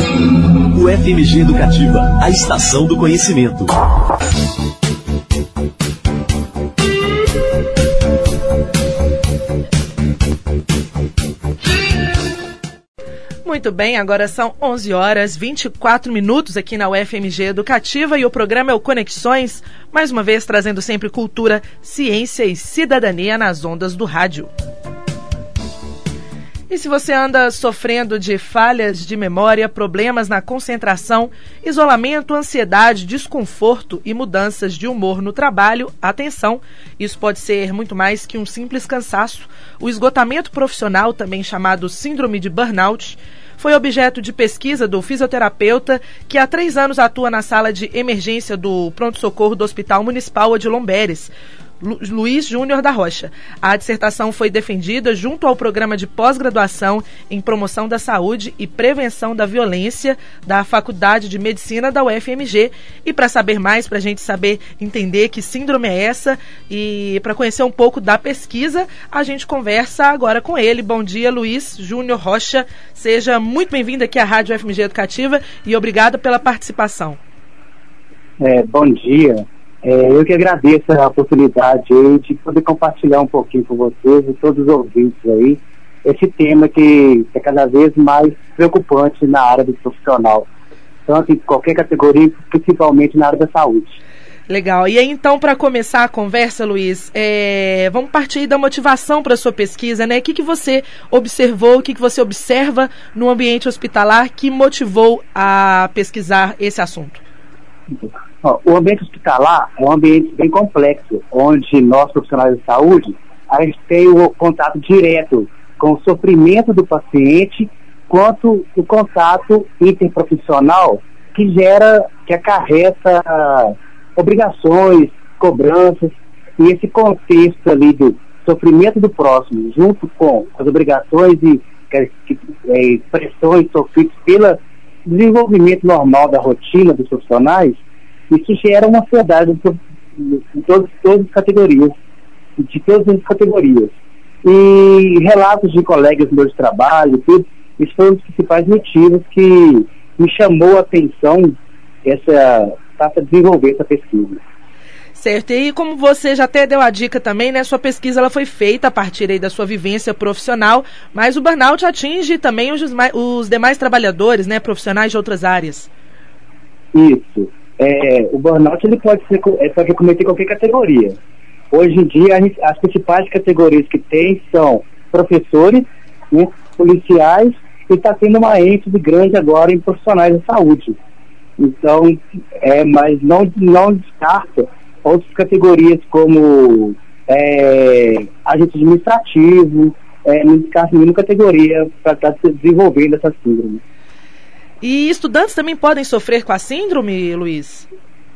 UFMG Educativa, a estação do conhecimento. Muito bem, agora são 11 horas 24 minutos aqui na UFMG Educativa e o programa é o Conexões, mais uma vez trazendo sempre cultura, ciência e cidadania nas ondas do rádio. E se você anda sofrendo de falhas de memória, problemas na concentração, isolamento, ansiedade, desconforto e mudanças de humor no trabalho, atenção, isso pode ser muito mais que um simples cansaço. O esgotamento profissional, também chamado síndrome de burnout, foi objeto de pesquisa do fisioterapeuta que há 3 anos atua na sala de emergência do pronto-socorro do Hospital Municipal Odilon Beres, Luiz Júnior da Rocha. A dissertação foi defendida junto ao programa de pós-graduação em promoção da saúde e prevenção da violência da Faculdade de Medicina da UFMG. E para saber mais, para a gente saber entender que síndrome é essa e para conhecer um pouco da pesquisa, a gente conversa agora com ele. Bom dia, Luiz Júnior Rocha. Seja muito bem-vindo aqui à Rádio UFMG Educativa e obrigado pela participação. Bom dia. Eu que agradeço a oportunidade aí de poder compartilhar um pouquinho com vocês e todos os ouvintes aí esse tema que é cada vez mais preocupante na área do profissional, tanto em qualquer categoria, principalmente na área da saúde. Legal. E aí, então, para começar a conversa, Luiz, vamos partir da motivação para a sua pesquisa, né? O que você observou, o que você observa no ambiente hospitalar que motivou a pesquisar esse assunto? O ambiente hospitalar é um ambiente bem complexo, onde nós, profissionais de saúde, a gente tem o contato direto com o sofrimento do paciente, quanto o contato interprofissional que acarreta obrigações, cobranças, e esse contexto ali do sofrimento do próximo, junto com as obrigações e pressões sofridas pelo desenvolvimento normal da rotina dos profissionais, isso gera uma ansiedade em todas as categorias, de todas as categorias. E relatos de colegas meus de trabalho, tudo, isso foi um dos principais motivos que me chamou a atenção para desenvolver essa pesquisa. Certo, e como você já até deu a dica também, né, sua pesquisa ela foi feita a partir aí da sua vivência profissional, mas o burnout atinge também os demais trabalhadores, né, profissionais de outras áreas. Isso. O burnout ele pode acometer qualquer categoria. Hoje em dia, as principais categorias que tem são professores, né, policiais, e está tendo uma ênfase grande agora em profissionais de saúde. Então, mas não descarta outras categorias como agente administrativo, não descarta nenhuma categoria para estar desenvolvendo essa síndrome. E estudantes também podem sofrer com a síndrome, Luiz?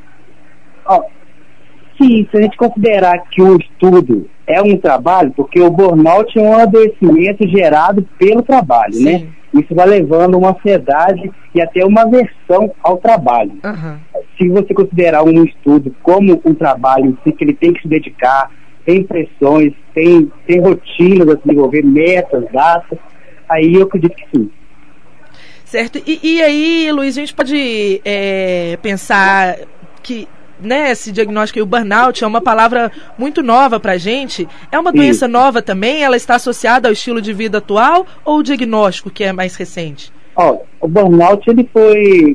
Sim, se a gente considerar que o estudo é um trabalho, porque o burnout é um adoecimento gerado pelo trabalho, sim, né? Isso vai levando uma ansiedade e até uma aversão ao trabalho. Uhum. Se você considerar um estudo como um trabalho que ele tem que se dedicar, tem pressões, tem rotinas a desenvolver, metas, datas, aí eu acredito que sim. Certo. E aí, Luiz, a gente pode pensar que, né, esse diagnóstico e o burnout é uma palavra muito nova para a gente. É uma doença nova também? Ela está associada ao estilo de vida atual ou o diagnóstico que é mais recente? O burnout ele foi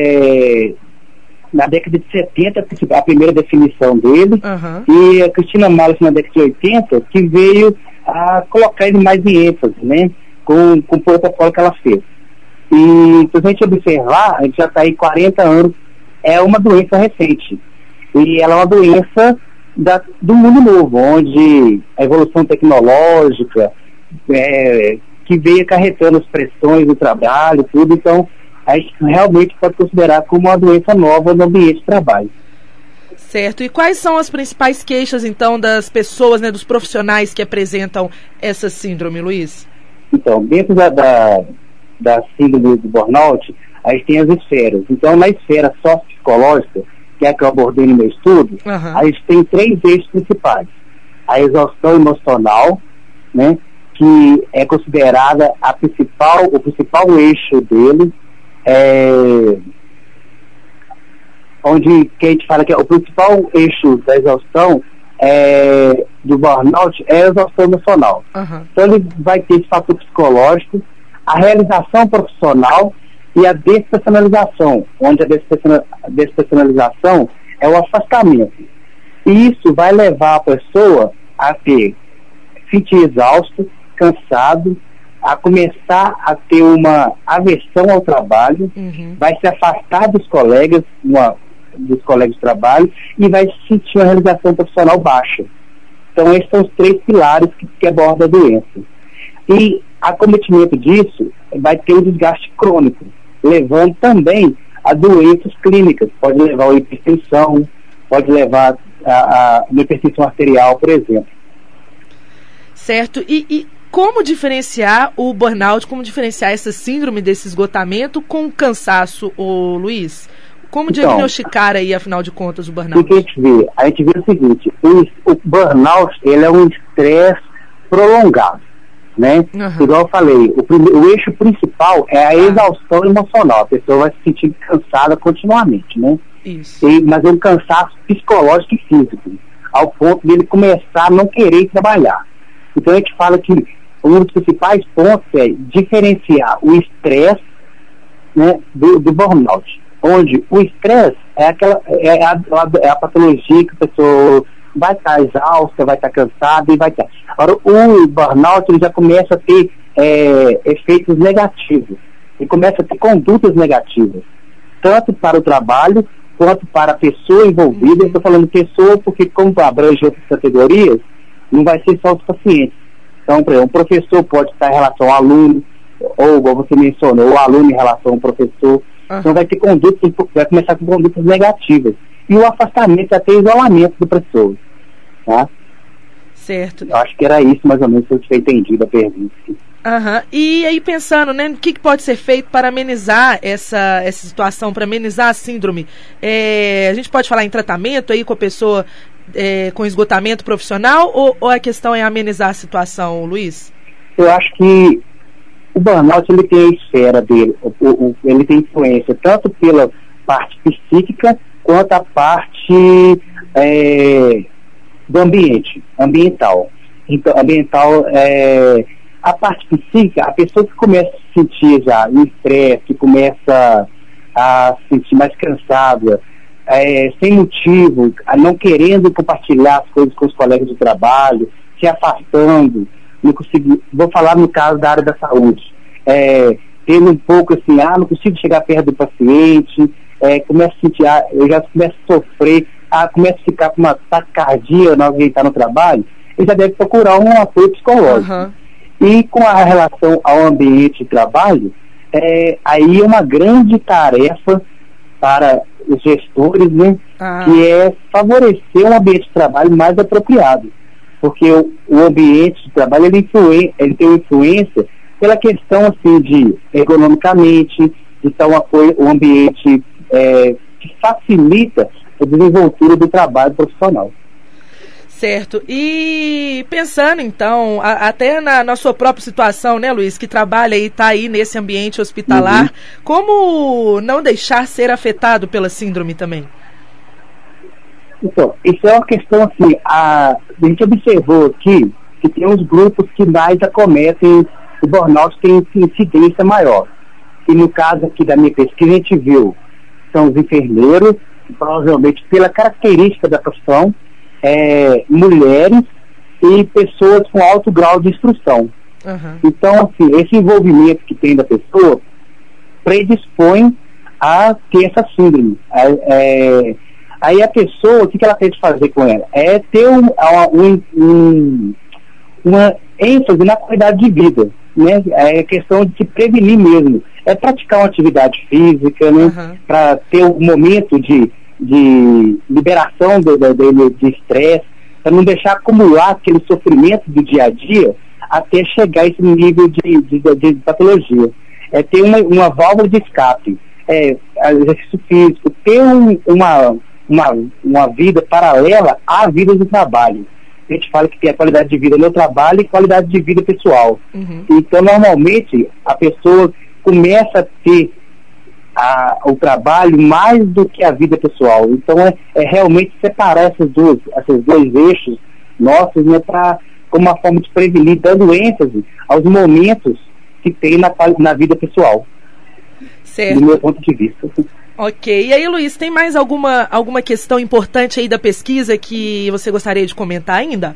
na década de 70 a primeira definição dele, e a Cristina Malles na década de 80 que veio a colocar ele mais em ênfase, né, com o protocolo que ela fez. E se a gente observar, a gente já está aí 40 anos, é uma doença recente. E ela é uma doença do mundo novo, onde a evolução tecnológica que veio acarretando as pressões do trabalho, tudo, então a gente realmente pode considerar como uma doença nova no ambiente de trabalho. Certo. E quais são as principais queixas, então, das pessoas, né, dos profissionais que apresentam essa síndrome, Luiz? Então, dentro da síndrome do burnout, a gente tem as esferas. Então, na esfera sociopsicológica, que é a que eu abordei no meu estudo, a gente tem 3 eixos principais. A exaustão emocional, né, que é considerada o principal eixo dele, onde que a gente fala que o principal eixo da exaustão do burnout é a exaustão emocional. Uhum. Então ele vai ter esse fator psicológico, a realização profissional e a despersonalização, onde a despersonalização é o afastamento. E isso vai levar a pessoa a sentir exausto, cansado, a começar a ter uma aversão ao trabalho, vai se afastar dos colegas de trabalho e vai sentir uma realização profissional baixa. Então esses são os 3 pilares que abordam a doença. E acometimento disso vai ter um desgaste crônico, levando também a doenças clínicas. Pode levar a hipertensão, pode levar a uma hipertensão arterial, por exemplo. Certo. E como diferenciar o burnout, como diferenciar essa síndrome desse esgotamento com o cansaço, Luiz? Como diagnosticar aí, afinal de contas, o burnout? O que a gente vê? A gente vê o seguinte, o burnout, ele é um estresse prolongado, né? Igual eu falei, o eixo principal é a exaustão emocional, a pessoa vai se sentir cansada continuamente, né? Isso. Mas é um cansaço psicológico e físico, ao ponto de ele começar a não querer trabalhar. Então a gente fala que um dos principais pontos é diferenciar o estresse, né, do burnout, onde o estresse é a patologia que a pessoa vai estar exausta, vai estar cansada e vai estar. Agora, o burnout ele já começa a ter efeitos negativos, ele começa a ter condutas negativas, tanto para o trabalho quanto para a pessoa envolvida. Eu estou falando pessoa porque, como abrange outras categorias, não vai ser só os pacientes. Então, por exemplo, um professor pode estar em relação ao aluno, ou, como você mencionou, o aluno em relação ao professor. Então vai começar com condutas negativas. E o afastamento, até isolamento do professor. Tá? Certo. Eu acho que era isso, mais ou menos, se eu tiver entendido a pergunta. E aí, pensando, né, no que pode ser feito para amenizar essa situação, para amenizar a síndrome? A gente pode falar em tratamento aí com a pessoa com esgotamento profissional, ou a questão é amenizar a situação, Luiz? Eu acho que o burnout, ele tem a esfera dele, ele tem influência tanto pela parte psíquica quanto a parte do ambiental. Então, a parte psíquica, a pessoa que começa a se sentir já em estresse, que começa a se sentir mais cansada, sem motivo, não querendo compartilhar as coisas com os colegas de trabalho, se afastando, não consigo, vou falar no caso da área da saúde, tendo um pouco assim, não consigo chegar perto do paciente, começo a sentir, eu já começo a sofrer, começo a ficar com uma taquicardia na hora de estar no trabalho, ele já deve procurar um apoio psicológico. E com a relação ao ambiente de trabalho, aí é uma grande tarefa para os gestores, né, que é favorecer um ambiente de trabalho mais apropriado. Porque o ambiente de trabalho ele tem influência pela questão assim, de ergonomicamente, de estar um ambiente que facilita a desenvoltura do trabalho profissional. Certo. E pensando, então, até na sua própria situação, né, Luiz, que trabalha e está aí nesse ambiente hospitalar, como não deixar ser afetado pela síndrome também? Então, isso é uma questão assim, a gente observou aqui que tem uns grupos que mais acometem o burnout, tem incidência maior. E no caso aqui da minha pesquisa, a gente viu, são os enfermeiros, provavelmente pela característica da profissão, mulheres e pessoas com alto grau de instrução. Então, assim, esse envolvimento que tem da pessoa predispõe a ter essa síndrome. Aí a pessoa, o que ela tem de fazer com ela? É ter uma ênfase na qualidade de vida, né? É questão de se prevenir mesmo. É praticar uma atividade física, né? Para ter um momento de liberação de estresse, para não deixar acumular aquele sofrimento do dia a dia até chegar a esse nível de patologia. É ter uma válvula de escape, exercício físico, ter uma vida paralela à vida do trabalho. A gente fala que tem a qualidade de vida no trabalho e qualidade de vida pessoal. Então, normalmente, a pessoa começa a ter o trabalho mais do que a vida pessoal. Então é realmente separar esses dois eixos nossos, né, como uma forma de prevenir, dando ênfase aos momentos que tem na vida pessoal. Certo. Do meu ponto de vista. Ok. E aí, Luiz, tem mais alguma questão importante aí da pesquisa que você gostaria de comentar ainda?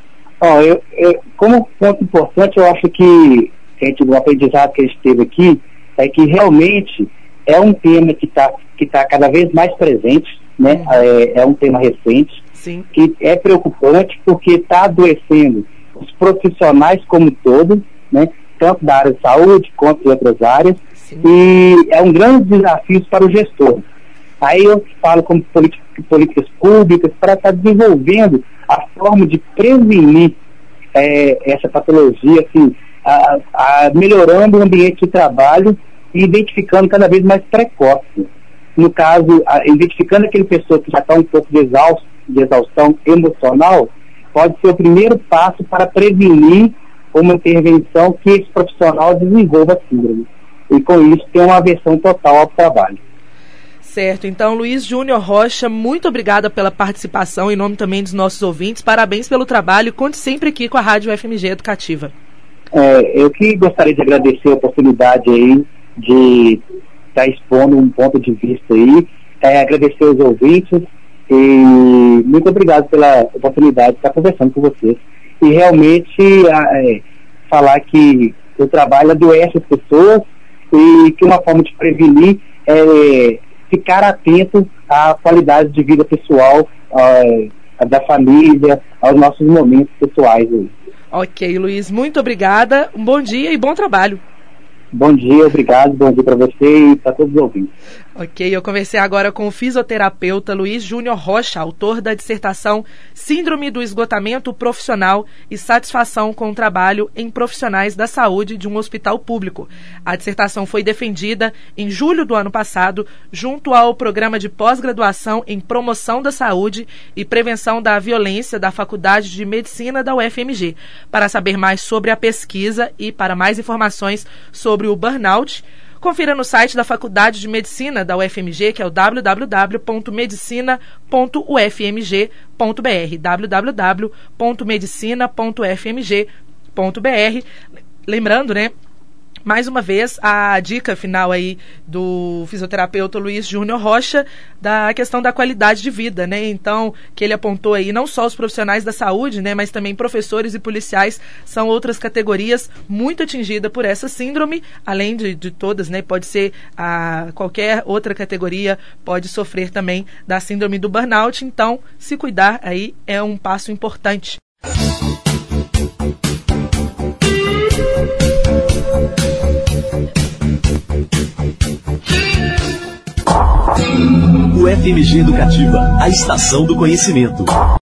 Como ponto importante, eu acho que o aprendizado que a gente teve aqui é que realmente é um tema que tá cada vez mais presente, né? É um tema recente. Sim. Que é preocupante porque está adoecendo os profissionais como um todo, né? Tanto da área de saúde quanto de outras áreas. Sim. E é um grande desafio para o gestor. Aí eu falo como políticas públicas para estar desenvolvendo a forma de prevenir essa patologia, assim, melhorando o ambiente de trabalho e identificando cada vez mais precoce. No caso, identificando aquele pessoa que já está um pouco de exaustão emocional, pode ser o primeiro passo para prevenir uma intervenção que esse profissional desenvolva a síndrome. E com isso tem uma aversão total ao trabalho. Certo, então Luiz Júnior Rocha, muito obrigada pela participação em nome também dos nossos ouvintes, parabéns pelo trabalho e conte sempre aqui com a Rádio FMG Educativa. Eu que gostaria de agradecer a oportunidade aí de estar expondo um ponto de vista aí, agradecer aos ouvintes e muito obrigado pela oportunidade de estar conversando com vocês e realmente falar que o trabalho adoece as pessoas e que uma forma de prevenir é ficar atento à qualidade de vida pessoal da família, aos nossos momentos pessoais aí. Ok, Luiz, muito obrigada, um bom dia e bom trabalho. Bom dia, obrigado, bom dia para você e para todos os ouvintes. Ok, eu conversei agora com o fisioterapeuta Luiz Júnior Rocha, autor da dissertação Síndrome do Esgotamento Profissional e Satisfação com o Trabalho em Profissionais da Saúde de um Hospital Público. A dissertação foi defendida em julho do ano passado, junto ao Programa de Pós-Graduação em Promoção da Saúde e Prevenção da Violência da Faculdade de Medicina da UFMG. Para saber mais sobre a pesquisa e para mais informações sobre o burnout, confira no site da Faculdade de Medicina da UFMG, que é o www.medicina.ufmg.br, www.medicina.ufmg.br. Lembrando, né, mais uma vez, a dica final aí do fisioterapeuta Luiz Júnior Rocha da questão da qualidade de vida, né? Então, que ele apontou aí, não só os profissionais da saúde, né, mas também professores e policiais são outras categorias muito atingidas por essa síndrome, além de todas, né? Pode ser qualquer outra categoria pode sofrer também da síndrome do burnout. Então, se cuidar aí é um passo importante. O FMG Educativa, a estação do conhecimento.